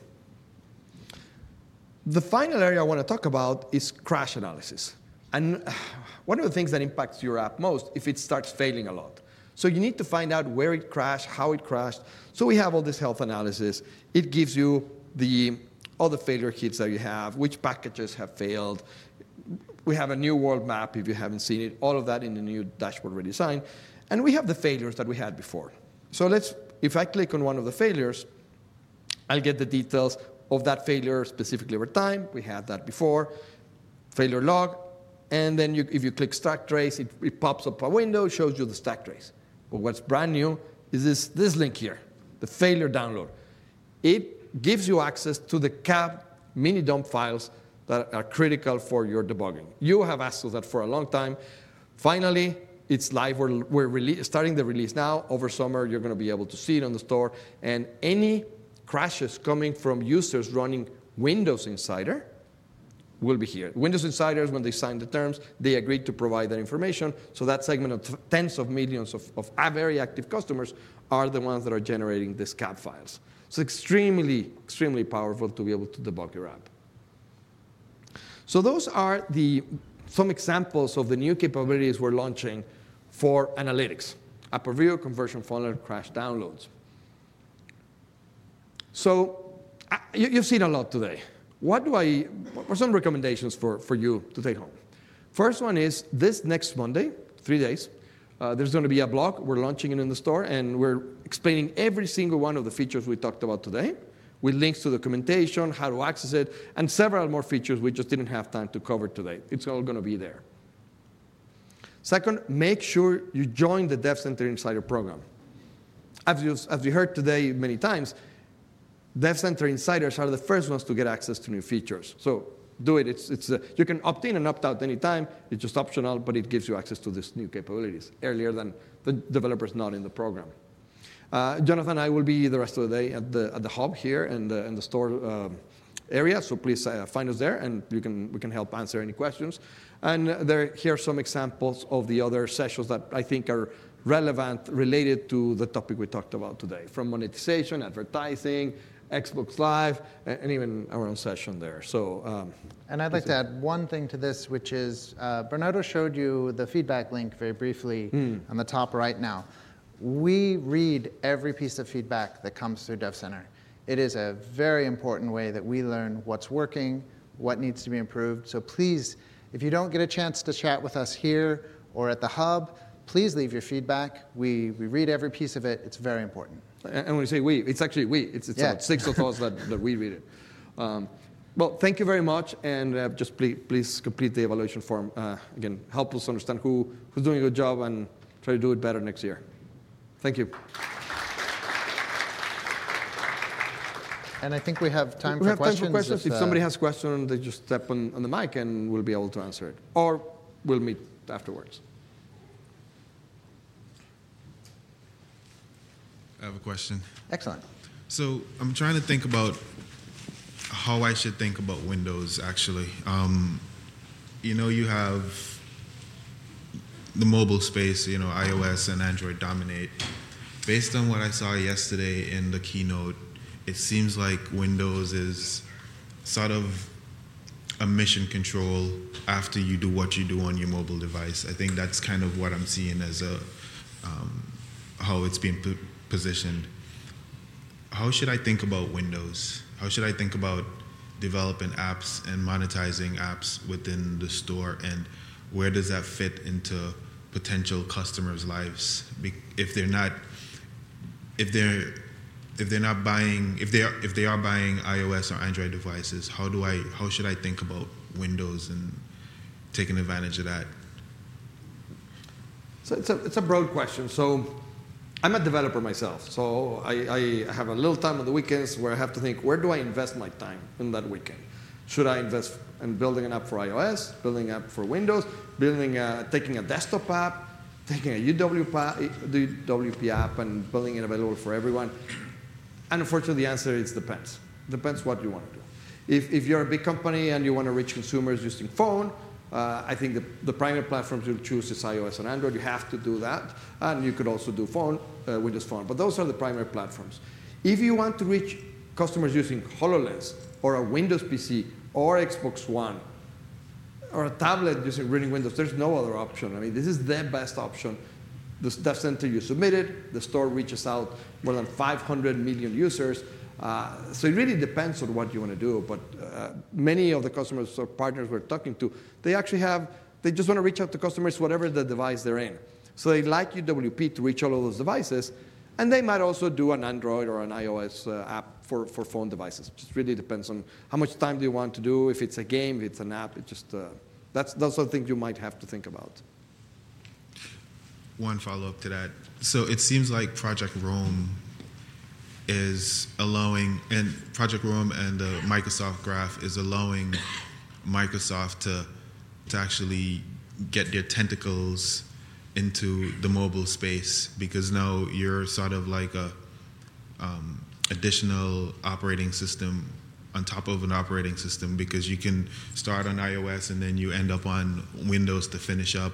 The final area I want to talk about is crash analysis. And one of the things that impacts your app most if it starts failing a lot. So you need to find out where it crashed, how it crashed. So we have all this health analysis. It gives you all the failure hits that you have, which packages have failed. We have a new world map if you haven't seen it, all of that in the new dashboard redesign. And we have the failures that we had before. So if I click on one of the failures, I'll get the details of that failure specifically over time. We had that before. Failure log. And then if you click stack trace, it pops up a window, shows you the stack trace. But what's brand new is this link here, the failure download. It gives you access to the mini dump files that are critical for your debugging. You have asked us that for a long time. Finally, it's live. We're starting the release now. Over summer, you're going to be able to see it on the store. And any crashes coming from users running Windows Insider will be here. Windows Insiders, when they signed the terms, they agreed to provide that information. So that segment of tens of millions of very active customers are the ones that are generating these CAP files. So extremely, extremely powerful to be able to debug your app. So those are some examples of the new capabilities we're launching for analytics: app review, conversion funnel, crash downloads. So you've seen a lot today. What are some recommendations for you to take home? First one is this next Monday, 3 days, there's going to be a blog. We're launching it in the store, and we're explaining every single one of the features we talked about today, with links to documentation, how to access it, and several more features we just didn't have time to cover today. It's all going to be there. Second, make sure you join the Dev Center Insider program. As you heard today many times, Dev Center Insiders are the first ones to get access to new features. So do it. You can opt in and opt out anytime. It's just optional, but it gives you access to these new capabilities earlier than the developers not in the program. Jonathan and I will be the rest of the day at the hub here in the store area, so please find us there, and we can help answer any questions. And here are some examples of the other sessions that I think are relevant, related to the topic we talked about today, from monetization, advertising, Xbox Live, and even our own session there. So, and I'd like to add one thing to this, which is Bernardo showed you the feedback link very briefly on the top right now. We read every piece of feedback that comes through Dev Center. It is a very important way that we learn what's working, what needs to be improved. So please, if you don't get a chance to chat with us here or at the hub, please leave your feedback. We read every piece of it. It's very important. And when we say we, it's actually we. It's about 6 of us that we read it. Well, thank you very much, and just please complete the evaluation form. Again, help us understand who's doing a good job and try to do it better next year. Thank you. And I think we have time for questions. Time for questions. If somebody has a question, they just step on the mic and we'll be able to answer it. Or we'll meet afterwards. I have a question. Excellent. So I'm trying to think about how I should think about Windows, actually. You have the mobile space, iOS and Android dominate. Based on what I saw yesterday in the keynote, it seems like Windows is sort of a mission control after you do what you do on your mobile device. I think that's kind of what I'm seeing as how it's being positioned. How should I think about Windows? How should I think about developing apps and monetizing apps within the store, and where does that fit into potential customers' lives? If they are buying iOS or Android devices, how should I think about Windows and taking advantage of that? So it's a broad question. So I'm a developer myself. So I have a little time on the weekends where I have to think, where do I invest my time in that weekend? Should I invest in building an app for iOS, building an app for Windows, taking a desktop app, taking a UWP app and building it available for everyone? And unfortunately, the answer is depends. Depends what you want to do. If you're a big company and you want to reach consumers using phone, I think the primary platforms you'll choose is iOS and Android. You have to do that. And you could also do phone, Windows Phone. But those are the primary platforms. If you want to reach customers using HoloLens or a Windows PC or Xbox One or a tablet using reading Windows, there's no other option. I mean, this is the best option. The Dev Center, you submitted, the store reaches out more than 500 million users. So it really depends on what you want to do. But many of the customers or partners we're talking to, they just want to reach out to customers whatever the device they're in. So they like UWP to reach all of those devices. And they might also do an Android or an iOS app for phone devices. It just really depends on how much time do you want to do, if it's a game, if it's an app. Those are things you might have to think about. One follow-up to that. So it seems like Project Rome is allowing, and Project Rome and the Microsoft Graph is allowing Microsoft to actually get their tentacles into the mobile space, because now you're sort of like a additional operating system on top of an operating system, because you can start on iOS and then you end up on Windows to finish up.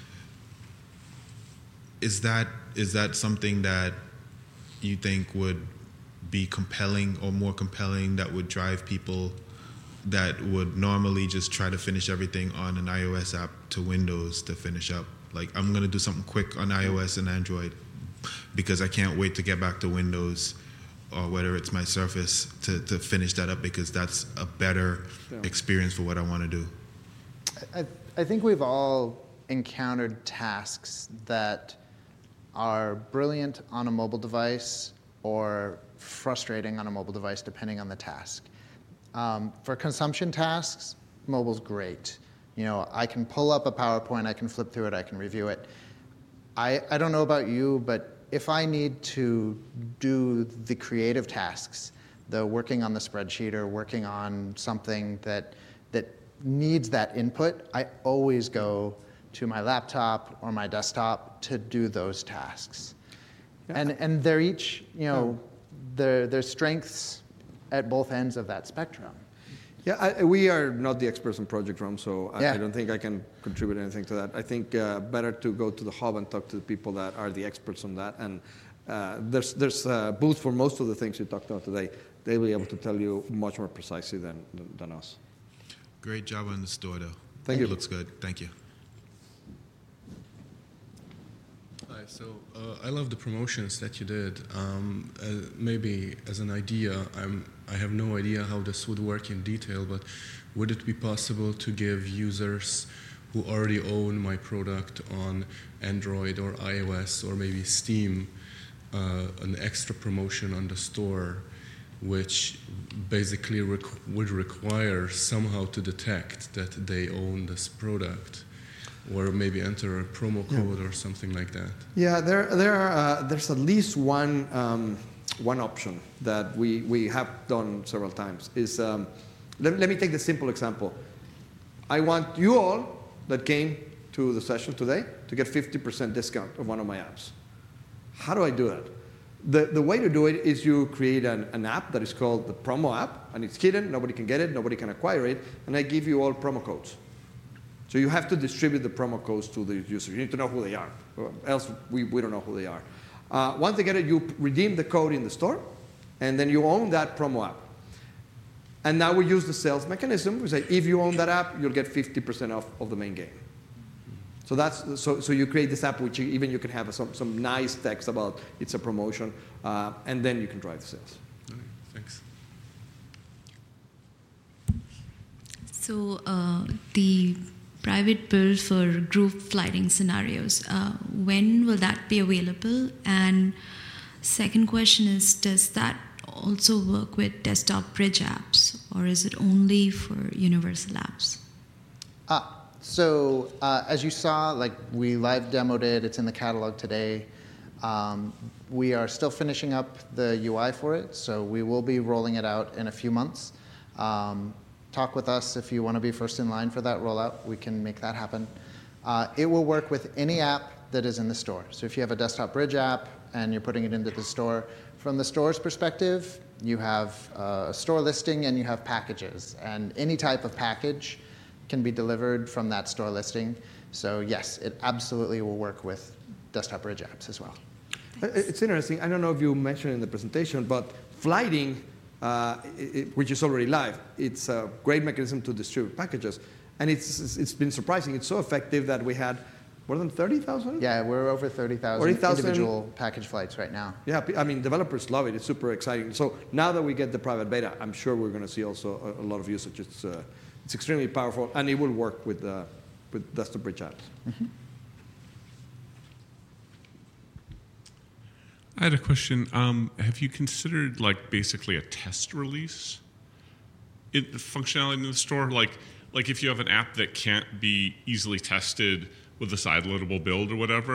Is that something that you think would be compelling or more compelling, that would drive people that would normally just try to finish everything on an iOS app to Windows to finish up? Like, I'm going to do something quick on iOS and Android because I can't wait to get back to Windows, or whether it's my Surface, to finish that up, because that's a better experience for what I want to do. I think we've all encountered tasks that are brilliant on a mobile device or frustrating on a mobile device, depending on the task. For consumption tasks, mobile's great. I can pull up a PowerPoint, I can flip through it, I can review it. I don't know about you, but if I need to do the creative tasks, the working on the spreadsheet or working on something that needs that input, I always go to my laptop or my desktop to do those tasks. Yeah. And they're each, there's strengths at both ends of that spectrum. Yeah, we are not the experts on Project Rome, so I don't think I can contribute anything to that. I think better to go to the hub and talk to the people that are the experts on that. And there's booths for most of the things you talked about today. They'll be able to tell you much more precisely than us. Great job on the store, though. Thank you. It looks good. Thank you. Hi, so I love the promotions that you did. Maybe as an idea, I have no idea how this would work in detail, but would it be possible to give users who already own my product on Android or iOS or maybe Steam an extra promotion on the store, which basically would require somehow to detect that they own this product, or maybe enter a promo code or something like that? Yeah, there's at least one option that we have done several times. Is let me take the simple example. I want you all that came to the session today to get 50% discount of one of my apps. How do I do that? The way to do it is you create an app that is called the promo app, and it's hidden, nobody can get it, nobody can acquire it, and I give you all promo codes. So you have to distribute the promo codes to the users. You need to know who they are, else we don't know who they are. Once they get it, you redeem the code in the store, and then you own that promo app. And now we use the sales mechanism. We say, if you own that app, you'll get 50% off of the main game. So you create this app, which even you can have some nice text about it's a promotion, and then you can drive the sales. Okay, thanks. So the private build for group flighting scenarios, when will that be available? And second question is, does that also work with desktop bridge apps, or is it only for universal apps? So as you saw, we live demoed it. It's in the catalog today. We are still finishing up the UI for it, so we will be rolling it out in a few months. Talk with us if you want to be first in line for that rollout. We can make that happen. It will work with any app that is in the store. So if you have a desktop bridge app and you're putting it into the store, from the store's perspective, you have a store listing and you have packages. And any type of package can be delivered from that store listing. So yes, it absolutely will work with desktop bridge apps as well. It's interesting. I don't know if you mentioned in the presentation, but flighting, which is already live, it's a great mechanism to distribute packages. And it's been surprising. It's so effective that we had more than 30,000? Yeah, we're over 30,000 individual package flights right now. Yeah, I mean, developers love it. It's super exciting. So now that we get the private beta, I'm sure we're going to see also a lot of usage. It's extremely powerful, and it will work with desktop bridge apps. Mm-hmm. I had a question. Have you considered basically a test release functionality in the store? Like if you have an app that can't be easily tested with a side-loadable build or whatever,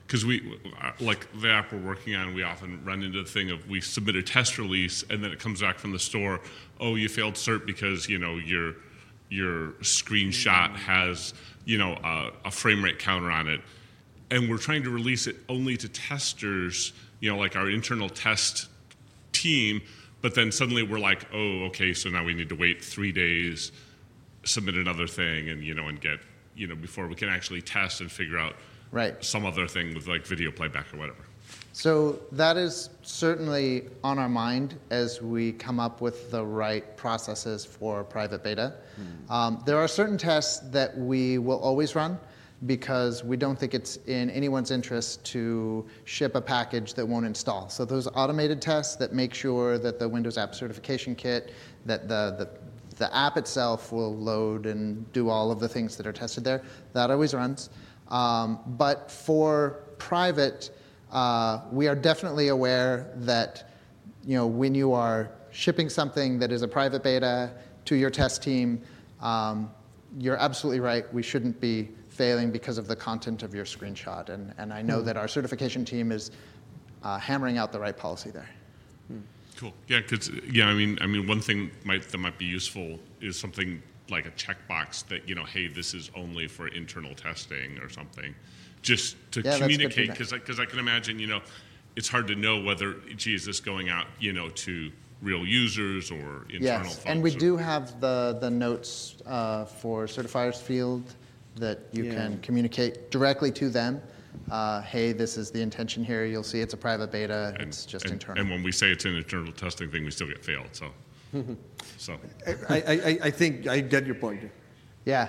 because like the app we're working on, we often run into the thing of we submit a test release and then it comes back from the store, oh, you failed cert because your screenshot has a frame rate counter on it, and we're trying to release it only to testers, like our internal test team, but then suddenly we're like, oh, okay, so now we need to wait 3 days, submit another thing, and and get before we can actually test and figure out some other thing with like video playback or whatever. So that is certainly on our mind as we come up with the right processes for private beta. There are certain tests that we will always run because we don't think it's in anyone's interest to ship a package that won't install. So those automated tests that make sure that the Windows App Certification Kit, that the app itself will load and do all of the things that are tested there, that always runs. But for private, we are definitely aware that when you are shipping something that is a private beta to your test team, you're absolutely right. We shouldn't be failing because of the content of your screenshot. And I know that our certification team is hammering out the right policy there. Cool. Yeah, because I mean, one thing that might be useful is something like a checkbox that hey, this is only for internal testing or something, just to communicate. Because I can imagine it's hard to know whether is this going out to real users or internal folks. And we do have the notes for certifiers field that you can communicate directly to them. Hey, this is the intention here. You'll see it's a private beta. It's just internal. And when we say it's an internal testing thing, we still get failed. So, I think I get your point. Yeah.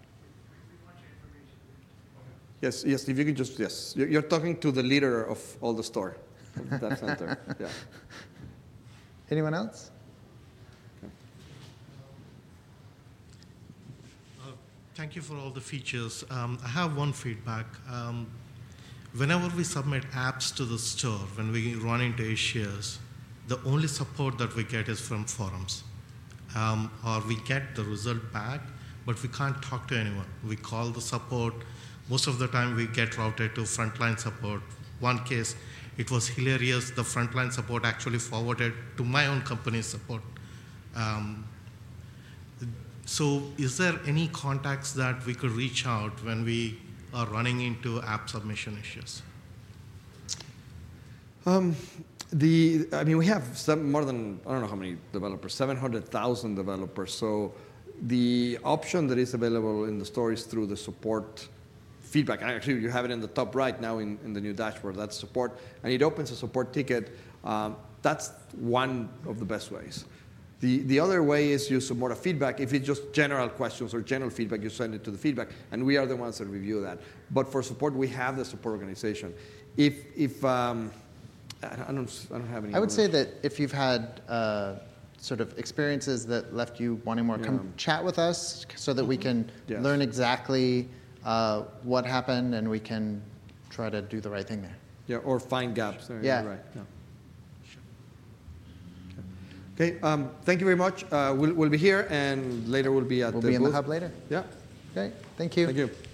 Yes. If you could just you're talking to the leader of all the store, of that center. Yeah. Anyone else? Thank you for all the features. I have one feedback. Whenever we submit apps to the store, when we run into issues, the only support that we get is from forums. Or we get the result back, but we can't talk to anyone. We call the support. Most of the time we get routed to frontline support. One case, it was hilarious. The frontline support actually forwarded to my own company's support. So is there any contacts that we could reach out when we are running into app submission issues? We have more than, I don't know how many developers, 700,000 developers. So the option that is available in the store is through the support feedback. Actually, you have it in the top right now in the new dashboard. That's support. And it opens a support ticket. That's one of the best ways. The other way is you submit a feedback. If it's just general questions or general feedback, you send it to the feedback, and we are the ones that review that. But for support, we have the support organization. If I don't have any. I would say that if you've had sort of experiences that left you wanting more, come chat with us so that we can learn exactly what happened, and we can try to do the right thing there. Yeah, or find gaps. Yeah. Right. Yeah. Okay, thank you very much. We'll be here, and later we'll be at the booth. We'll be in the hub later. Yeah. Okay, thank you. Thank you.